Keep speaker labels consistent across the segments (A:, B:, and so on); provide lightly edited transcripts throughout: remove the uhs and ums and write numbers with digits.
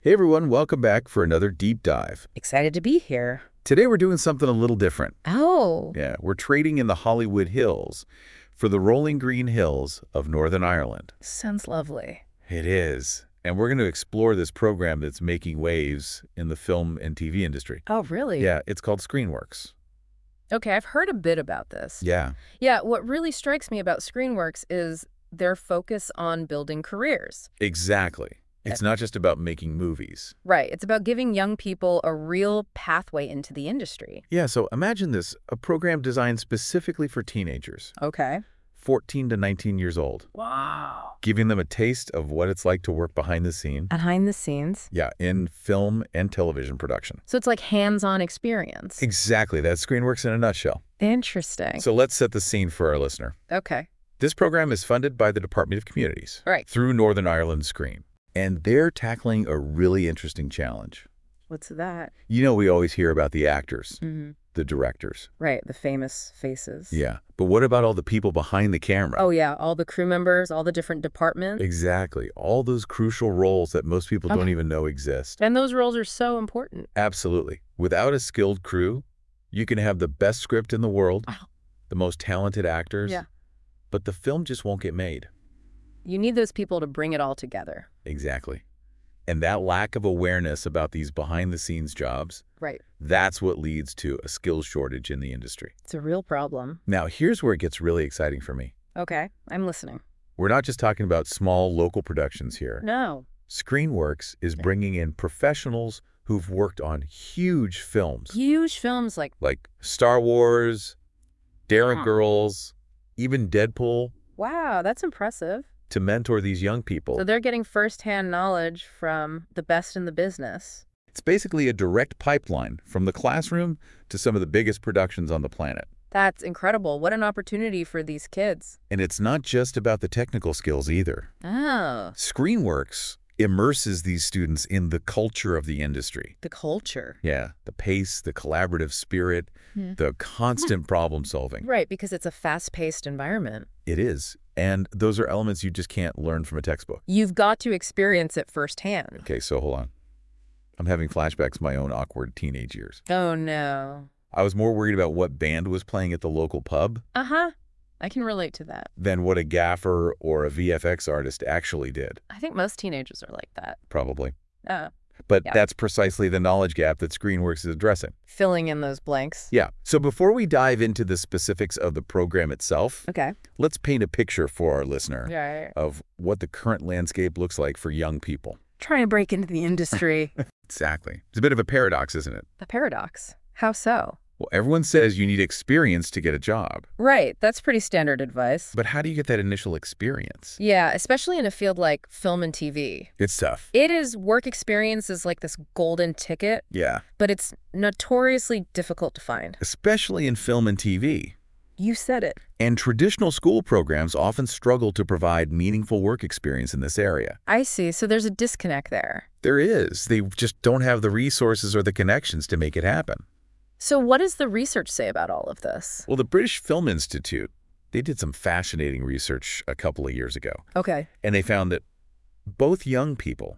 A: Hey everyone, welcome back for another deep dive.
B: Excited to be here.
A: Today we're doing something a little different.
B: Oh.
A: Yeah, we're trading in the Hollywood Hills for the rolling green hills of Northern Ireland.
B: Sounds lovely.
A: It is. And we're going to explore this program that's making waves in the film and TV industry.
B: Oh, really?
A: Yeah, it's called ScreenWorks.
B: Okay, I've heard a bit about this.
A: Yeah.
B: Yeah, what really strikes me about ScreenWorks is their focus on building careers.
A: Exactly. It's not just about making movies.
B: Right, it's about giving young people a real pathway into the industry.
A: Yeah, so imagine this, a program designed specifically for teenagers,
B: Okay.
A: 14 to 19 years old.
B: Wow.
A: Giving them a taste of what it's like to work behind the scene.
B: Behind the scenes.
A: Yeah, in film and television production.
B: So it's like hands-on experience.
A: Exactly. That's ScreenWorks in a nutshell.
B: Interesting.
A: So let's set the scene for our listener.
B: Okay.
A: This program is funded by the Department of Communities.
B: Right.
A: Through Northern Ireland Screen. And they're tackling a really interesting challenge.
B: What's that?
A: You know, we always hear about the actors,
B: Mm-hmm.
A: the directors.
B: Right, the famous faces.
A: Yeah. But what about all the people behind the camera?
B: Oh, yeah, all the crew members, all the different departments.
A: Exactly. All those crucial roles that most people don't even know exist.
B: And those roles are so important.
A: Absolutely. Without a skilled crew, you can have the best script in the world, the most talented actors, but the film just won't get made.
B: You need those people to bring it all together.
A: Exactly. And that lack of awareness about these behind-the-scenes jobs,
B: Right.
A: that's what leads to a skills shortage in the industry.
B: It's a real problem.
A: Now, here's where it gets really exciting for me.
B: Okay, I'm listening.
A: We're not just talking about small local productions here.
B: No.
A: ScreenWorks is bringing in professionals who've worked on huge films.
B: Huge films like
A: Star Wars, Daring Girls, even Deadpool,
B: wow, that's impressive.
A: to mentor these young people.
B: So they're getting firsthand knowledge from the best in the business.
A: It's basically a direct pipeline from the classroom to some of the biggest productions on the planet.
B: That's incredible. What an opportunity for these kids.
A: And it's not just about the technical skills either.
B: Oh.
A: ScreenWorks immerses these students in the culture of the industry.
B: The culture.
A: Yeah, the pace, the collaborative spirit, the constant problem solving.
B: Right, because it's a fast-paced environment.
A: It is. And those are elements you just can't learn from a textbook.
B: You've got to experience it firsthand.
A: Okay, so hold on. I'm having flashbacks to my own awkward teenage years.
B: Oh, no.
A: I was more worried about what band was playing at the local pub
B: Uh-huh. I can relate to that.
A: than what a gaffer or a VFX artist actually did,
B: I think most teenagers are like that.
A: probably.
B: Uh,
A: But
B: Yeah.
A: that's precisely the knowledge gap that ScreenWorks is addressing.
B: filling in those blanks.
A: Yeah. So before we dive into the specifics of the program itself,
B: Okay.
A: let's paint a picture for our listener
B: Yeah.
A: of what the current landscape looks like for young people.
B: Trying to break into the industry.
A: Exactly. It's a bit of a paradox, isn't it?
B: The paradox. How so?
A: Well, everyone says you need experience to get a job.
B: Right. That's pretty standard advice.
A: But how do you get that initial experience?
B: Yeah, especially in a field like film and TV.
A: It's tough.
B: It is work experience is like this golden ticket,
A: Yeah.
B: but it's notoriously difficult to find.
A: Especially in film and TV.
B: You said it.
A: And traditional school programs often struggle to provide meaningful work experience in this area.
B: I see. So there's a disconnect there.
A: There is. They just don't have the resources or the connections to make it happen.
B: So what does the research say about all of this?
A: Well, the British Film Institute, they did some fascinating research a couple of years ago.
B: Okay.
A: And they found that both young people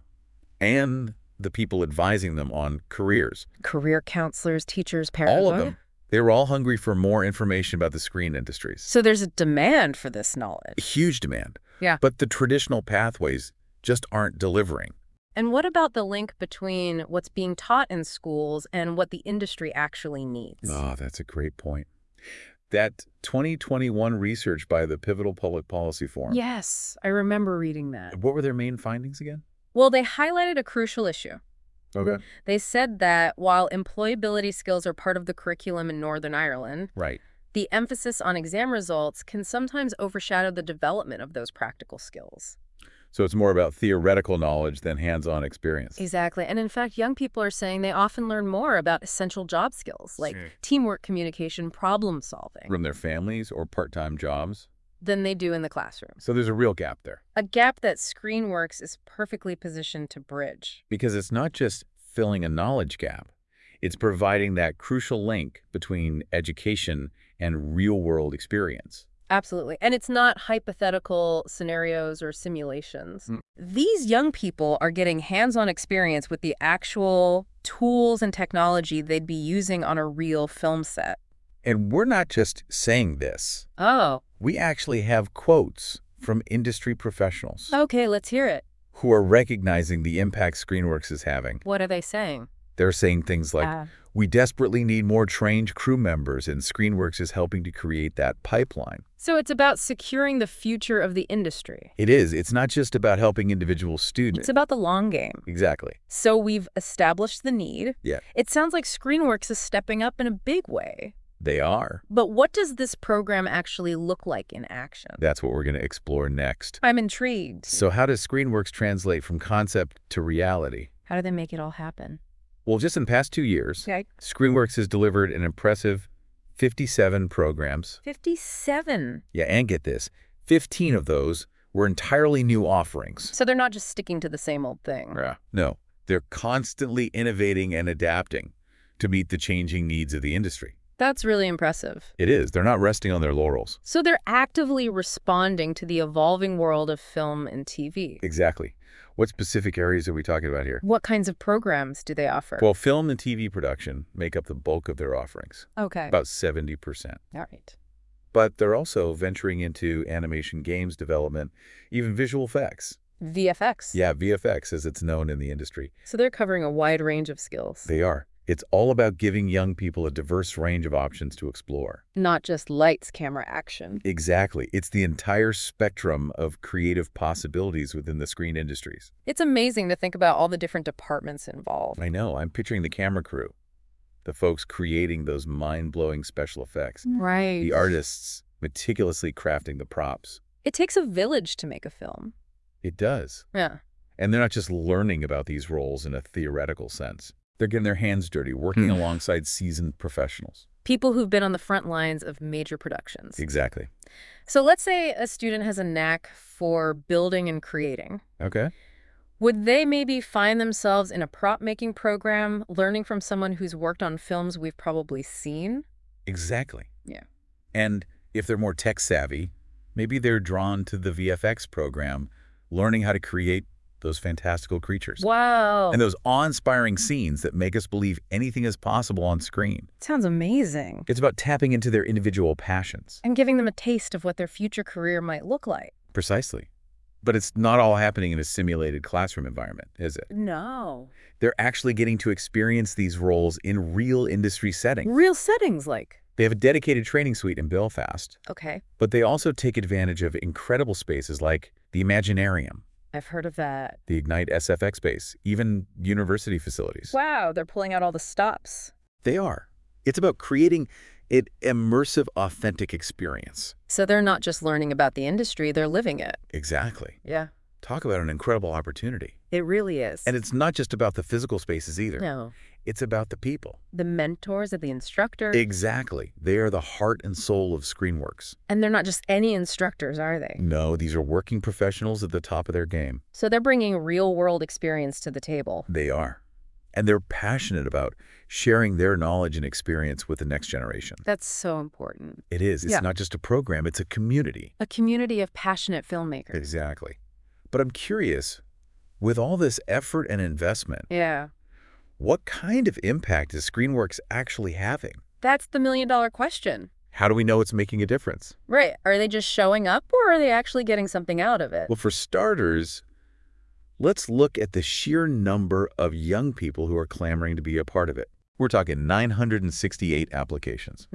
A: and the people advising them on careers,
B: Career counselors, teachers, parents.
A: all of them, they were all hungry for more information about the screen industries.
B: So there's a demand for this knowledge.
A: Huge demand.
B: Yeah.
A: But the traditional pathways just aren't delivering.
B: And what about the link between what's being taught in schools and what the industry actually needs?
A: Oh, that's a great point. That 2021 research by the Pivotal Public Policy Forum.
B: Yes, I remember reading that.
A: What were their main findings again?
B: Well, they highlighted a crucial issue.
A: Okay.
B: They said that while employability skills are part of the curriculum in Northern Ireland,
A: Right.
B: the emphasis on exam results can sometimes overshadow the development of those practical skills.
A: So it's more about theoretical knowledge than hands-on experience.
B: Exactly. And in fact, young people are saying they often learn more about essential job skills like
A: Sure.
B: teamwork, communication, problem solving
A: From their families or part-time jobs.
B: than they do in the classroom.
A: So there's a real gap there.
B: A gap that ScreenWorks is perfectly positioned to bridge.
A: Because it's not just filling a knowledge gap. It's providing that crucial link between education and real-world experience.
B: Absolutely. And it's not hypothetical scenarios or simulations. These young people are getting hands-on experience with the actual tools and technology they'd be using on a real film set.
A: And we're not just saying this.
B: Oh,
A: We actually have quotes from industry professionals
B: okay, let's hear it.
A: who are recognizing the impact ScreenWorks is having.
B: What are they saying?
A: They're saying things like, we desperately need more trained crew members, and ScreenWorks is helping to create that pipeline.
B: So it's about securing the future of the industry.
A: It is. It's not just about helping individual students.
B: It's about the long game.
A: Exactly.
B: So we've established the need.
A: Yeah.
B: It sounds like ScreenWorks is stepping up in a big way.
A: They are.
B: But what does this program actually look like in action?
A: That's what we're going to explore next.
B: I'm intrigued.
A: So how does ScreenWorks translate from concept to reality?
B: How do they make it all happen?
A: Well, just in the past 2 years,
B: Okay.
A: ScreenWorks has delivered an impressive 57 programs.
B: 57.
A: Yeah, and get this, 15 of those were entirely new offerings.
B: So they're not just sticking to the same old thing.
A: Yeah. No, they're constantly innovating and adapting to meet the changing needs of the industry.
B: That's really impressive.
A: It is. They're not resting on their laurels.
B: So they're actively responding to the evolving world of film and TV.
A: Exactly. What specific areas are we talking about here?
B: What kinds of programs do they offer?
A: Well, film and TV production make up the bulk of their offerings,
B: okay.
A: about 70%.
B: All right.
A: But they're also venturing into animation games development, even visual effects.
B: VFX.
A: Yeah, VFX, as it's known in the industry.
B: So they're covering a wide range of skills.
A: They are. It's all about giving young people a diverse range of options to explore.
B: Not just lights, camera, action.
A: Exactly. It's the entire spectrum of creative possibilities within the screen industries.
B: It's amazing to think about all the different departments involved.
A: I know. I'm picturing the camera crew, the folks creating those mind-blowing special effects,
B: Right.
A: the artists meticulously crafting the props.
B: It takes a village to make a film.
A: It does.
B: Yeah.
A: And they're not just learning about these roles in a theoretical sense. They're getting their hands dirty, working alongside seasoned professionals.
B: People who've been on the front lines of major productions.
A: Exactly.
B: So let's say a student has a knack for building and creating.
A: Okay.
B: Would they maybe find themselves in a prop-making program, learning from someone who's worked on films we've probably seen?
A: Exactly.
B: Yeah.
A: And if they're more tech-savvy, maybe they're drawn to the VFX program, learning how to create those fantastical creatures.
B: Wow.
A: And those awe-inspiring scenes that make us believe anything is possible on screen.
B: Sounds amazing.
A: It's about tapping into their individual passions.
B: And giving them a taste of what their future career might look like.
A: Precisely. But it's not all happening in a simulated classroom environment, is it?
B: No.
A: They're actually getting to experience these roles in real industry settings.
B: Real settings, like?
A: They have a dedicated training suite in Belfast,
B: Okay.
A: but they also take advantage of incredible spaces like the Imaginarium,
B: I've heard of that.
A: the Ignite SFX space, even university facilities.
B: Wow, they're pulling out all the stops.
A: They are. It's about creating an immersive, authentic experience.
B: So they're not just learning about the industry, they're living it.
A: Exactly.
B: Yeah.
A: Talk about an incredible opportunity.
B: It really is.
A: And it's not just about the physical spaces either.
B: No.
A: It's about the people.
B: The mentors of the instructor.
A: Exactly. They are the heart and soul of ScreenWorks.
B: And they're not just any instructors, are they?
A: No, these are working professionals at the top of their game.
B: So they're bringing real-world experience to the table.
A: They are. And they're passionate about sharing their knowledge and experience with the next generation.
B: That's so important.
A: It is. It's not just a program, it's a community.
B: A community of passionate filmmakers.
A: Exactly. But I'm curious, with all this effort and investment,
B: Yeah.
A: what kind of impact is ScreenWorks actually having?
B: That's the million-dollar question.
A: How do we know it's making a difference?
B: Right. Are they just showing up, or are they actually getting something out of it?
A: Well, for starters, let's look at the sheer number of young people who are clamoring to be a part of it. We're talking 968 applications.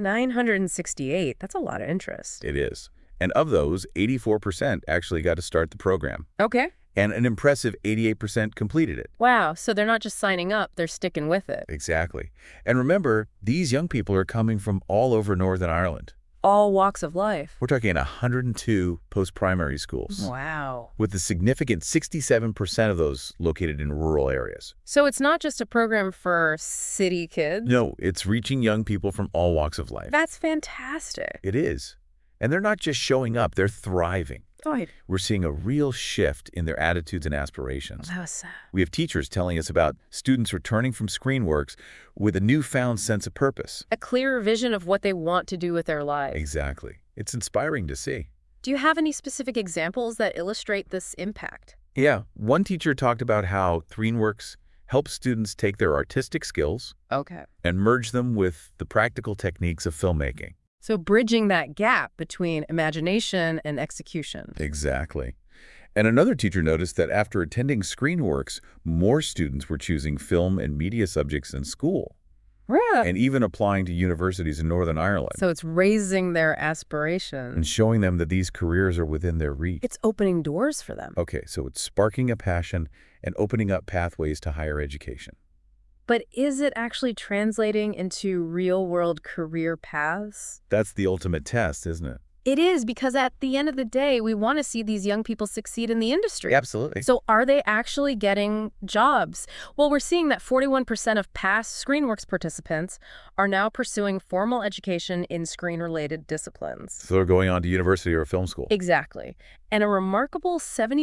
B: 968. That's a lot of interest.
A: It is. And of those, 84% actually got to start the program.
B: Okay.
A: And an impressive 88% completed it.
B: Wow. So they're not just signing up, they're sticking with it.
A: Exactly. And remember, these young people are coming from all over Northern Ireland.
B: All walks of life.
A: We're talking 102 post-primary schools.
B: Wow.
A: With a significant 67% of those located in rural areas.
B: So it's not just a program for city kids?
A: No, it's reaching young people from all walks of life.
B: That's fantastic.
A: It is. And they're not just showing up, they're thriving.
B: Right.
A: We're seeing a real shift in their attitudes and aspirations.
B: That was sad.
A: We have teachers telling us about students returning from ScreenWorks with a newfound sense of purpose.
B: A clearer vision of what they want to do with their lives.
A: Exactly. It's inspiring to see.
B: Do you have any specific examples that illustrate this impact?
A: Yeah, one teacher talked about how ThreenWorks helps students take their artistic skills
B: Okay.
A: and merge them with the practical techniques of filmmaking.
B: So bridging that gap between imagination and execution.
A: Exactly. And another teacher noticed that after attending ScreenWorks, more students were choosing film and media subjects in school
B: Yeah.
A: and even applying to universities in Northern Ireland
B: So it's raising their
A: and
B: aspirations.
A: showing them that these careers are within their reach.
B: It's opening doors for them.
A: Okay, so it's sparking a passion and opening up pathways to higher education.
B: But is it actually translating into real-world career paths?
A: That's the ultimate test, isn't it?
B: It is, because at the end of the day, we want to see these young people succeed in the industry.
A: Absolutely.
B: So are they actually getting jobs? Well, we're seeing that 41% of past ScreenWorks participants are now pursuing formal education in screen-related disciplines.
A: So they're going on to university or film school.
B: Exactly. And a remarkable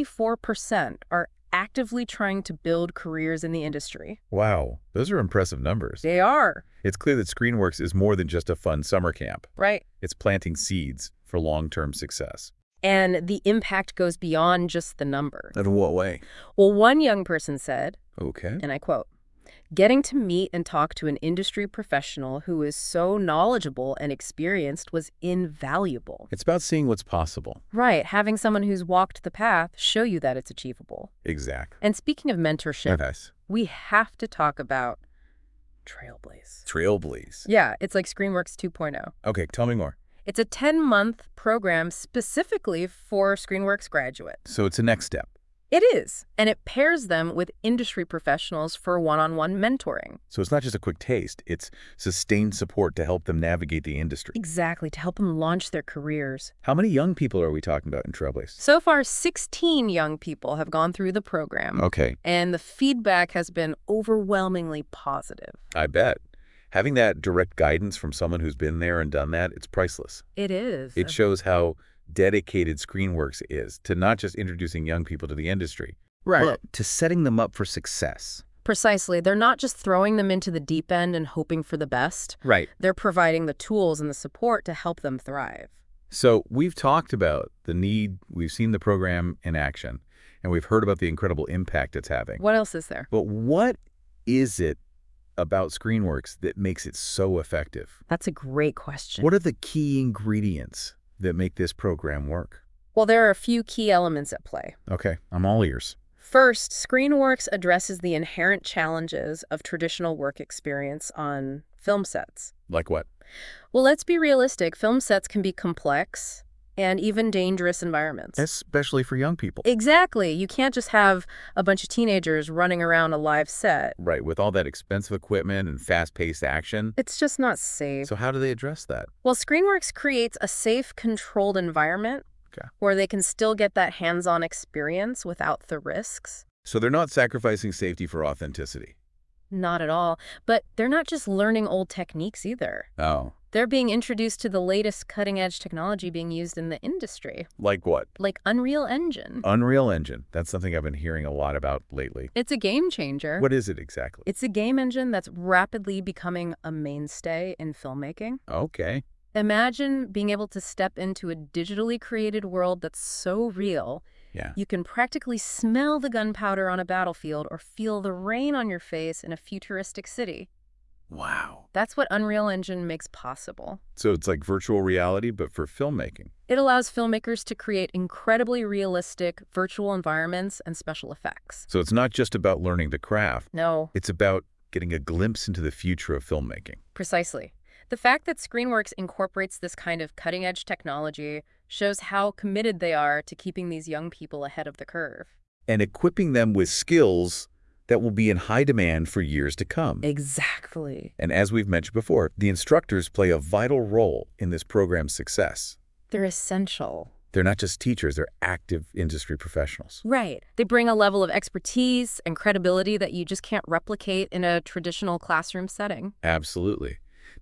B: 74% are actively trying to build careers in the industry.
A: Wow, those are impressive numbers.
B: They are.
A: It's clear that ScreenWorks is more than just a fun summer camp.
B: Right.
A: It's planting seeds for long-term success.
B: And the impact goes beyond just the number.
A: In what way?
B: Well, one young person said,
A: Okay.
B: and I quote, "Getting to meet and talk to an industry professional who is so knowledgeable and experienced was invaluable."
A: It's about seeing what's possible.
B: Right, having someone who's walked the path show you that it's achievable.
A: Exactly.
B: And speaking of mentorship,
A: Nice.
B: we have to talk about Trailblaze.
A: Trailblaze.
B: Yeah, it's like ScreenWorks 2.0.
A: Okay, tell me more.
B: It's a 10-month program specifically for ScreenWorks graduates.
A: So it's a next step.
B: It is, and it pairs them with industry professionals for one-on-one mentoring.
A: So it's not just a quick taste, it's sustained support to help them navigate the industry.
B: Exactly, to help them launch their careers.
A: How many young people are we talking about in Trailblaze?
B: So far, 16 young people have gone through the program,
A: Okay,
B: and the feedback has been overwhelmingly positive.
A: I bet. Having that direct guidance from someone who's been there and done that, it's priceless.
B: It is.
A: It shows how dedicated ScreenWorks is to not just introducing young people to the industry,
B: Right.
A: to setting them up for success.
B: Precisely. They're not just throwing them into the deep end and hoping for the best.
A: Right.
B: They're providing the tools and the support to help them thrive.
A: So we've talked about the need, we've seen the program in action, and we've heard about the incredible impact it's having.
B: What else is there?
A: But what is it about ScreenWorks that makes it so effective?
B: That's a great question.
A: What are the key ingredients that make this program work?
B: Well, there are a few key elements at play.
A: Okay, I'm all ears.
B: First, ScreenWorks addresses the inherent challenges of traditional work experience on film sets.
A: Like what?
B: Well, let's be realistic. Film sets can be complex and even dangerous environments.
A: Especially for young people.
B: Exactly. You can't just have a bunch of teenagers running around a live set.
A: Right, with all that expensive equipment and fast-paced action.
B: It's just not safe.
A: So how do they address that?
B: Well, ScreenWorks creates a safe, controlled environment where they can still get that hands-on experience without the risks.
A: So they're not sacrificing safety for authenticity.
B: Not at all. But they're not just learning old techniques either.
A: Oh.
B: They're being introduced to the latest cutting-edge technology being used in the industry,
A: Like what?
B: like Unreal Engine.
A: Unreal Engine. That's something I've been hearing a lot about lately.
B: It's a game changer.
A: What is it exactly?
B: It's a game engine that's rapidly becoming a mainstay in filmmaking.
A: Okay.
B: Imagine being able to step into a digitally created world that's so real,
A: Yeah.
B: you can practically smell the gunpowder on a battlefield or feel the rain on your face in a futuristic city.
A: Wow.
B: That's what Unreal Engine makes possible.
A: So it's like virtual reality, but for filmmaking.
B: It allows filmmakers to create incredibly realistic virtual environments and special effects.
A: So it's not just about learning the craft.
B: No,
A: It's about getting a glimpse into the future of filmmaking.
B: precisely. The fact that ScreenWorks incorporates this kind of cutting-edge technology shows how committed they are to keeping these young people ahead of the curve.
A: And equipping them with skills that will be in high demand for years to come.
B: Exactly.
A: And as we've mentioned before, the instructors play a vital role in this program's success.
B: They're essential.
A: They're not just teachers, they're active industry professionals.
B: Right. They bring a level of expertise and credibility that you just can't replicate in a traditional classroom setting.
A: Absolutely.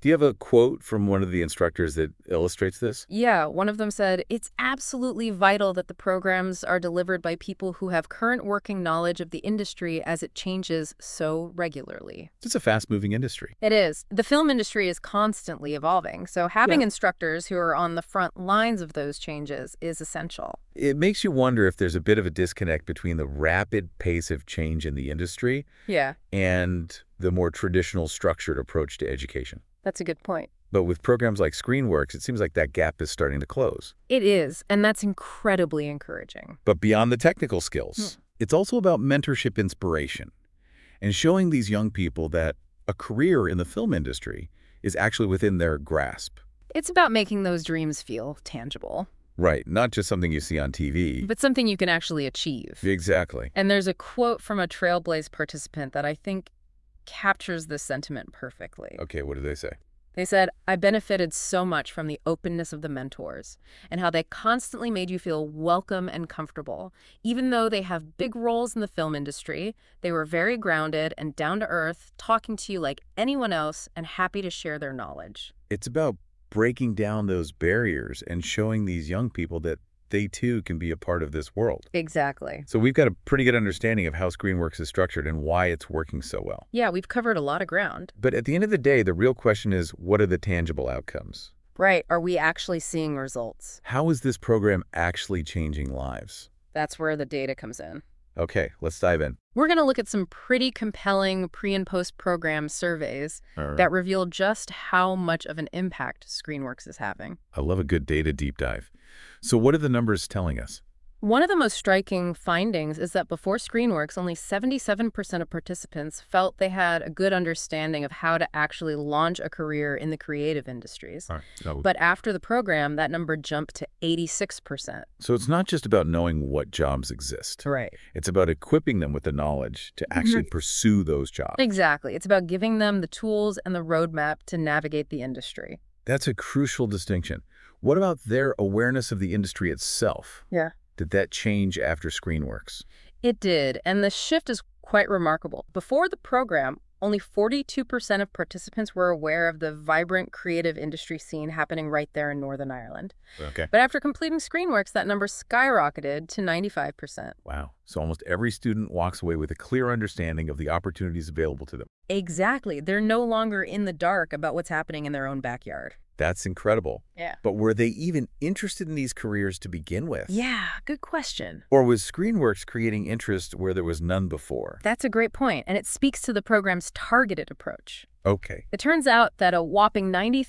A: Do you have a quote from one of the instructors that illustrates this?
B: Yeah, one of them said, "It's absolutely vital that the programs are delivered by people who have current working knowledge of the industry as it changes so regularly."
A: It's a fast-moving industry.
B: It is. The film industry is constantly evolving, so having
A: Yeah.
B: instructors who are on the front lines of those changes is essential.
A: It makes you wonder if there's a bit of a disconnect between the rapid pace of change in the industry
B: Yeah,
A: and the more traditional structured approach to education.
B: that's a good point.
A: But with programs like ScreenWorks, it seems like that gap is starting to close.
B: It is, and that's incredibly encouraging.
A: But beyond the technical skills, it's also about mentorship inspiration and showing these young people that a career in the film industry is actually within their grasp.
B: It's about making those dreams feel tangible,
A: Right, not just something you see on TV.
B: but something you can actually achieve.
A: Exactly.
B: And there's a quote from a Trailblaze participant that I think captures this sentiment perfectly.
A: Okay, what did they say?
B: They said, "I benefited so much from the openness of the mentors and how they constantly made you feel welcome and comfortable. Even though they have big roles in the film industry, they were very grounded and down to earth, talking to you like anyone else and happy to share their knowledge."
A: It's about breaking down those barriers and showing these young people that they too can be a part of this world.
B: Exactly.
A: So we've got a pretty good understanding of how ScreenWorks is structured and why it's working so well.
B: Yeah, we've covered a lot of ground.
A: But at the end of the day, the real question is, what are the tangible outcomes?
B: Right. Are we actually seeing results?
A: How is this program actually changing lives?
B: That's where the data comes in.
A: Okay, let's dive in.
B: We're going to look at some pretty compelling pre- and post-program surveys
A: All right.
B: that reveal just how much of an impact ScreenWorks is having.
A: I love a good data deep dive. So what are the numbers telling us?
B: One of the most striking findings is that before ScreenWorks, only 77% of participants felt they had a good understanding of how to actually launch a career in the creative industries.
A: All right.
B: But after the program, that number jumped to 86%.
A: So it's not just about knowing what jobs exist.
B: Right.
A: It's about equipping them with the knowledge to actually pursue those jobs.
B: Exactly. It's about giving them the tools and the roadmap to navigate the industry.
A: That's a crucial distinction. What about their awareness of the industry itself?
B: Yeah.
A: Did that change after ScreenWorks?
B: It did, and the shift is quite remarkable. Before the program, only 42% of participants were aware of the vibrant creative industry scene happening right there in Northern Ireland.
A: Okay.
B: But after completing ScreenWorks, that number skyrocketed to 95%.
A: Wow. So almost every student walks away with a clear understanding of the opportunities available to them.
B: Exactly. They're no longer in the dark about what's happening in their own backyard.
A: That's incredible.
B: Yeah.
A: But were they even interested in these careers to begin with?
B: Yeah, good question.
A: Or was ScreenWorks creating interest where there was none before?
B: That's a great point, and it speaks to the program's targeted approach.
A: Okay.
B: It turns out that a whopping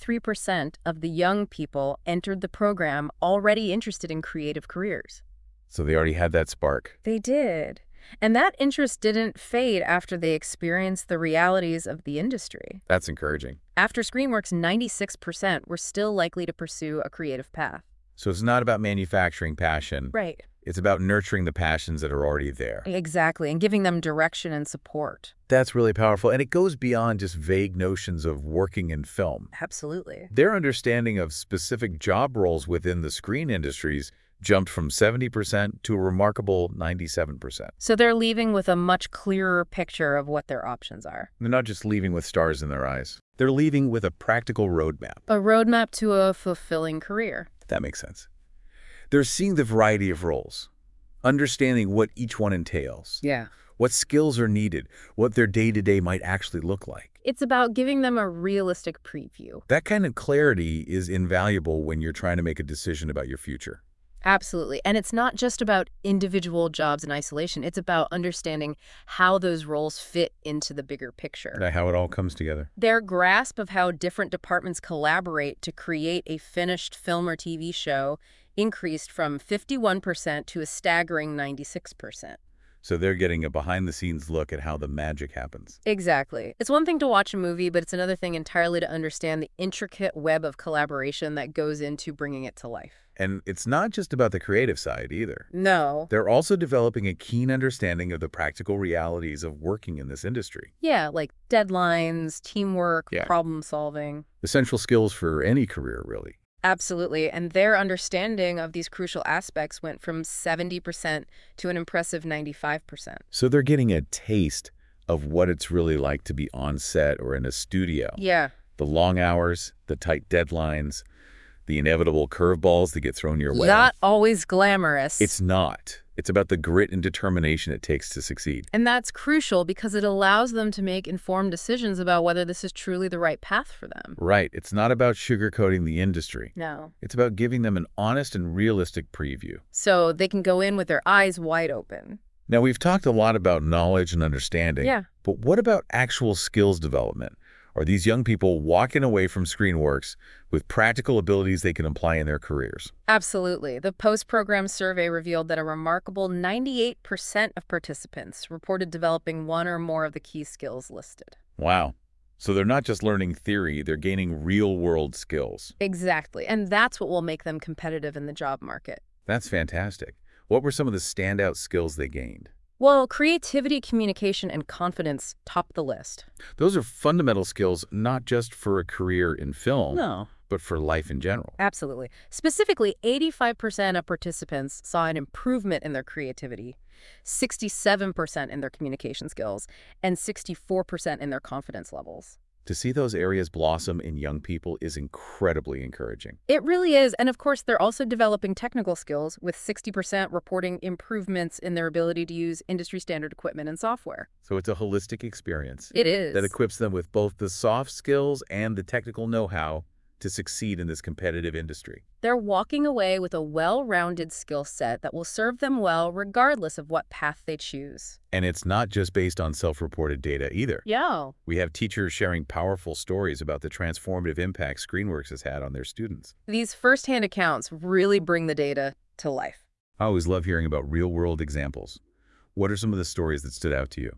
B: 93% of the young people entered the program already interested in creative careers.
A: So they already had that spark.
B: They did. And that interest didn't fade after they experienced the realities of the industry.
A: That's encouraging.
B: After ScreenWorks, 96% were still likely to pursue a creative path.
A: So it's not about manufacturing passion.
B: Right.
A: It's about nurturing the passions that are already there.
B: Exactly, and giving them direction and support.
A: That's really powerful. And it goes beyond just vague notions of working in film.
B: Absolutely.
A: Their understanding of specific job roles within the screen industries jumped from 70% to a remarkable 97%.
B: So they're leaving with a much clearer picture of what their options are.
A: They're not just leaving with stars in their eyes. They're leaving with a practical roadmap.
B: A roadmap to a fulfilling career.
A: That makes sense. They're seeing the variety of roles, understanding what each one entails,
B: Yeah.
A: what skills are needed, what their day-to-day might actually look like.
B: It's about giving them a realistic preview.
A: That kind of clarity is invaluable when you're trying to make a decision about your future.
B: Absolutely. And it's not just about individual jobs in isolation. It's about understanding how those roles fit into the bigger picture.
A: How it all comes together.
B: Their grasp of how different departments collaborate to create a finished film or TV show increased from 51% to a staggering 96%.
A: So they're getting a behind-the-scenes look at how the magic happens.
B: Exactly. It's one thing to watch a movie, but it's another thing entirely to understand the intricate web of collaboration that goes into bringing it to life.
A: And it's not just about the creative side either.
B: No.
A: They're also developing a keen understanding of the practical realities of working in this industry.
B: Yeah, like deadlines, teamwork,
A: Yeah.
B: problem solving.
A: Essential skills for any career, really.
B: Absolutely. And their understanding of these crucial aspects went from 70% to an impressive 95%.
A: So they're getting a taste of what it's really like to be on set or in a studio.
B: Yeah.
A: The long hours, the tight deadlines, the inevitable curveballs that get thrown your way.
B: Not always glamorous.
A: It's not. It's about the grit and determination it takes to succeed.
B: And that's crucial because it allows them to make informed decisions about whether this is truly the right path for them.
A: Right. It's not about sugarcoating the industry.
B: No.
A: It's about giving them an honest and realistic preview.
B: So they can go in with their eyes wide open.
A: Now, we've talked a lot about knowledge and understanding.
B: Yeah.
A: But what about actual skills development? Are these young people walking away from ScreenWorks with practical abilities they can apply in their careers?
B: Absolutely. The post-program survey revealed that a remarkable 98% of participants reported developing one or more of the key skills listed.
A: Wow. So they're not just learning theory, they're gaining real-world skills.
B: Exactly. And that's what will make them competitive in the job market.
A: That's fantastic. What were some of the standout skills they gained?
B: Well, creativity, communication, and confidence top the list.
A: Those are fundamental skills not just for a career in film,
B: No.
A: but for life in general.
B: Absolutely. Specifically, 85% of participants saw an improvement in their creativity, 67% in their communication skills, and 64% in their confidence levels.
A: To see those areas blossom in young people is incredibly encouraging.
B: It really is. And of course, they're also developing technical skills, with 60% reporting improvements in their ability to use industry standard equipment and software.
A: So it's a holistic experience
B: It is.
A: that equips them with both the soft skills and the technical know-how to succeed in this competitive industry.
B: They're walking away with a well-rounded skill set that will serve them well regardless of what path they choose.
A: And it's not just based on self-reported data either.
B: Yeah.
A: We have teachers sharing powerful stories about the transformative impact ScreenWorks has had on their students.
B: These firsthand accounts really bring the data to life.
A: I always love hearing about real-world examples. What are some of the stories that stood out to you?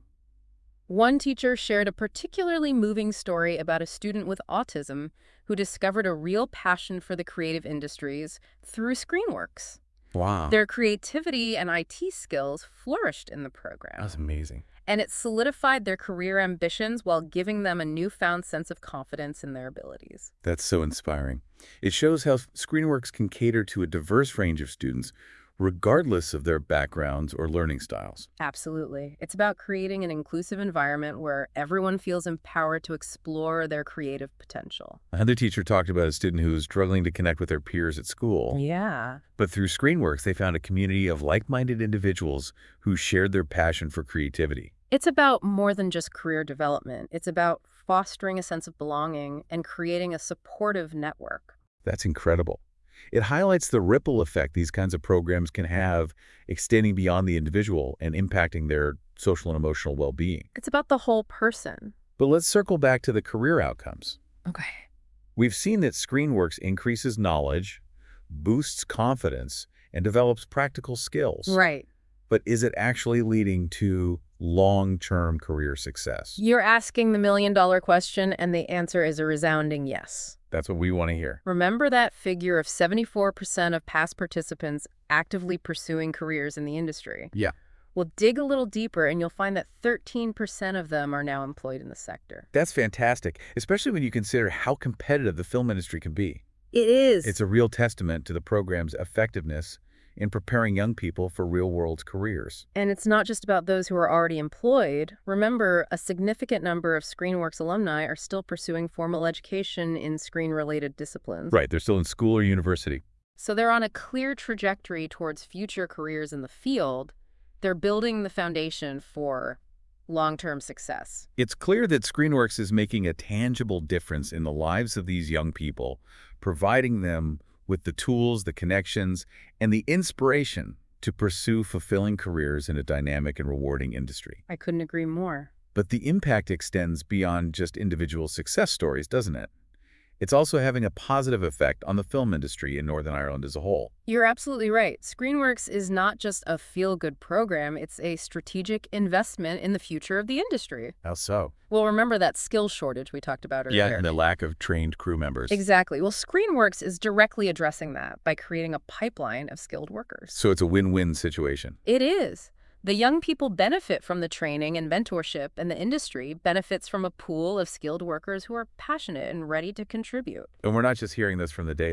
B: One teacher shared a particularly moving story about a student with autism who discovered a real passion for the creative industries through ScreenWorks.
A: Wow.
B: Their creativity and IT skills flourished in the program,
A: That's amazing.
B: and it solidified their career ambitions while giving them a newfound sense of confidence in their abilities.
A: That's so inspiring. It shows how ScreenWorks can cater to a diverse range of students, regardless of their backgrounds or learning styles.
B: Absolutely. It's about creating an inclusive environment where everyone feels empowered to explore their creative potential.
A: Another teacher talked about a student who was struggling to connect with their peers at school.
B: Yeah.
A: But through ScreenWorks, they found a community of like-minded individuals who shared their passion for creativity.
B: It's about more than just career development. It's about fostering a sense of belonging and creating a supportive network.
A: That's incredible. It highlights the ripple effect these kinds of programs can have, extending beyond the individual and impacting their social and emotional well-being.
B: It's about the whole person.
A: But let's circle back to the career outcomes.
B: Okay.
A: We've seen that ScreenWorks increases knowledge, boosts confidence, and develops practical skills.
B: Right.
A: But is it actually leading to long-term career success?
B: You're asking the million-dollar question, and the answer is a resounding yes.
A: That's what we want to hear.
B: Remember that figure of 74% of past participants actively pursuing careers in the industry?
A: Yeah.
B: Well, dig a little deeper, and you'll find that 13% of them are now employed in the sector.
A: That's fantastic, especially when you consider how competitive the film industry can be.
B: It is.
A: It's a real testament to the program's effectiveness in preparing young people for real-world careers.
B: And it's not just about those who are already employed. Remember, a significant number of ScreenWorks alumni are still pursuing formal education in screen-related disciplines.
A: Right, they're still in school or university.
B: So they're on a clear trajectory towards future careers in the field. They're building the foundation for long-term success.
A: It's clear that ScreenWorks is making a tangible difference in the lives of these young people, providing them with the tools, the connections, and the inspiration to pursue fulfilling careers in a dynamic and rewarding industry.
B: I couldn't agree more.
A: But the impact extends beyond just individual success stories, doesn't it? It's also having a positive effect on the film industry in Northern Ireland as a whole.
B: You're absolutely right. ScreenWorks is not just a feel-good program, it's a strategic investment in the future of the industry.
A: How so?
B: Well, remember that skill shortage we talked about earlier.
A: Yeah, and the lack of trained crew members.
B: Exactly. Well, ScreenWorks is directly addressing that by creating a pipeline of skilled workers.
A: So it's a win-win situation.
B: It is. The young people benefit from the training and mentorship, and the industry benefits from a pool of skilled workers who are passionate and ready to contribute.
A: And we're not just hearing this from the data.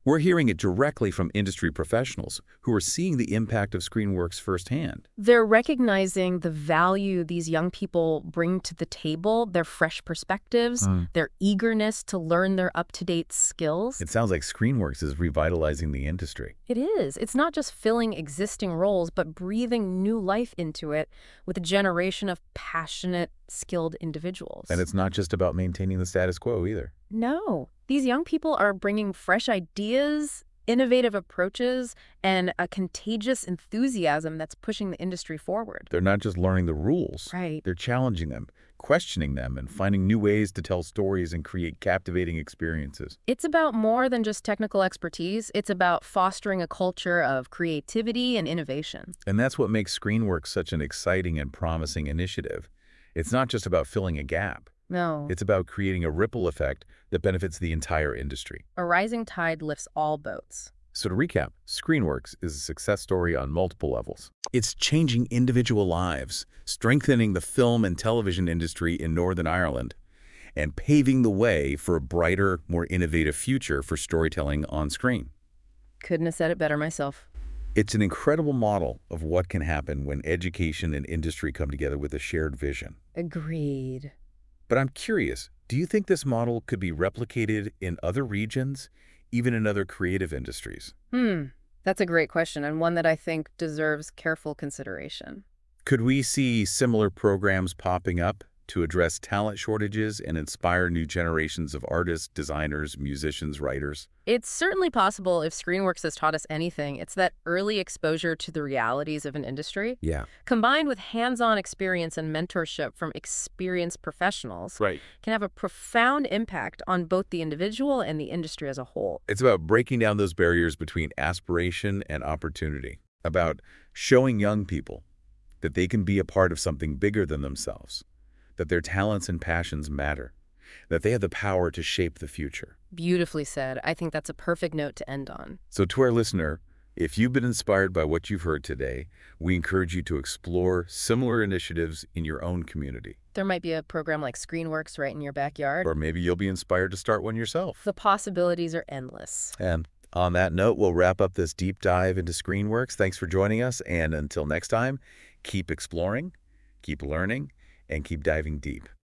A: We're hearing it directly from industry professionals who are seeing the impact of ScreenWorks firsthand.
B: They're recognizing the value these young people bring to the table, their fresh perspectives, their eagerness to learn their up-to-date skills.
A: It sounds like ScreenWorks is revitalizing the industry.
B: It is. It's not just filling existing roles, but breathing new life into it with a generation of passionate, skilled individuals.
A: And it's not just about maintaining the status quo either.
B: No. These young people are bringing fresh ideas, innovative approaches, and a contagious enthusiasm that's pushing the industry forward.
A: They're not just learning the rules.
B: Right.
A: They're challenging them, questioning them, and finding new ways to tell stories and create captivating experiences.
B: It's about more than just technical expertise. It's about fostering a culture of creativity and innovation.
A: And that's what makes ScreenWorks such an exciting and promising initiative. It's not just about filling a gap.
B: No.
A: It's about creating a ripple effect that benefits the entire industry.
B: A rising tide lifts all boats.
A: So to recap, ScreenWorks is a success story on multiple levels. It's changing individual lives, strengthening the film and television industry in Northern Ireland, and paving the way for a brighter, more innovative future for storytelling on screen.
B: Couldn't have said it better myself.
A: It's an incredible model of what can happen when education and industry come together with a shared vision.
B: Agreed.
A: But I'm curious, do you think this model could be replicated in other regions, even in other creative industries?
B: That's a great question, and one that I think deserves careful consideration.
A: Could we see similar programs popping up to address talent shortages and inspire new generations of artists, designers, musicians, writers?
B: It's certainly possible. If ScreenWorks has taught us anything, it's that early exposure to the realities of an industry,
A: Yeah.
B: combined with hands-on experience and mentorship from experienced professionals,
A: Right.
B: can have a profound impact on both the individual and the industry as a whole.
A: It's about breaking down those barriers between aspiration and opportunity, about showing young people that they can be a part of something bigger than themselves, that their talents and passions matter, that they have the power to shape the future.
B: Beautifully said. I think that's a perfect note to end on.
A: So to our listener, if you've been inspired by what you've heard today, we encourage you to explore similar initiatives in your own community.
B: There might be a program like ScreenWorks right in your backyard.
A: Or maybe you'll be inspired to start one yourself.
B: The possibilities are endless.
A: And on that note, we'll wrap up this deep dive into ScreenWorks. Thanks for joining us, and until next time, keep exploring, keep learning, and keep diving deep.